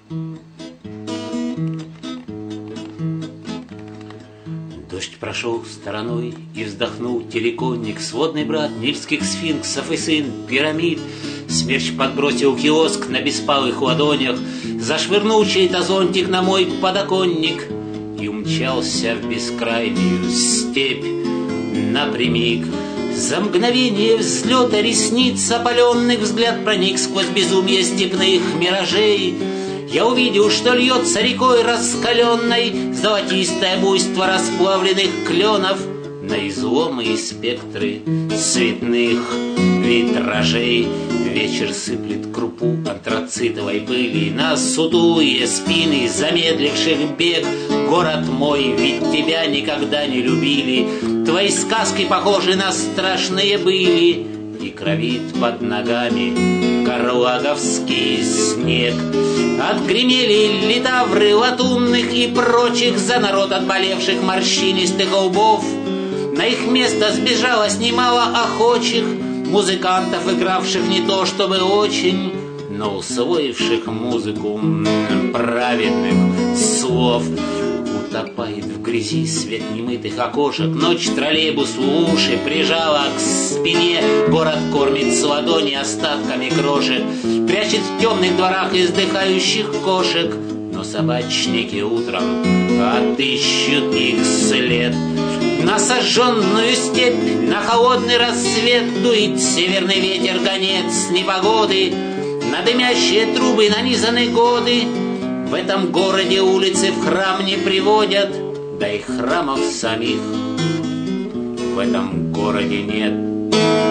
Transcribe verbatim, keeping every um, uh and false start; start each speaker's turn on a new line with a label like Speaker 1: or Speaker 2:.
Speaker 1: Дождь прошел стороной, и вздохнул телеконник, сводный брат нильских сфинксов и сын пирамид. Смерч подбросил киоск на беспалых ладонях, зашвырнул чей-то зонтик на мой подоконник и умчался в бескрайнюю степь напрямик. За мгновение взлета ресниц опаленных взгляд проник сквозь безумие степных миражей. Я увидел, что льется рекой раскаленной золотистое буйство расплавленных кленов на изломы и спектры цветных витражей. Вечер сыплет крупу антрацитовой пыли на сутулые спины замедливших бег. Город мой, ведь тебя никогда не любили, твои сказки похожи на страшные были, и кровит под ногами карлаговский снег. Отгремели литавры латунных и прочих за народ отболевших морщинистых лбов. На их место сбежалось немало охочих музыкантов, игравших не то чтобы очень, но усвоивших музыку праведных слов. Утопает в грязи свет немытых окошек, ночь троллейбусу уши прижала к спине. Город кормит с ладони остатками крошек, прячет в темных дворах издыхающих кошек, но собачники утром отыщут их след. На сожженную степь, на холодный рассвет дует северный ветер, гонец непогоды. На дымящие трубы нанизаны годы. В этом городе улицы в храм не приводят, да и храмов самих в этом городе нет.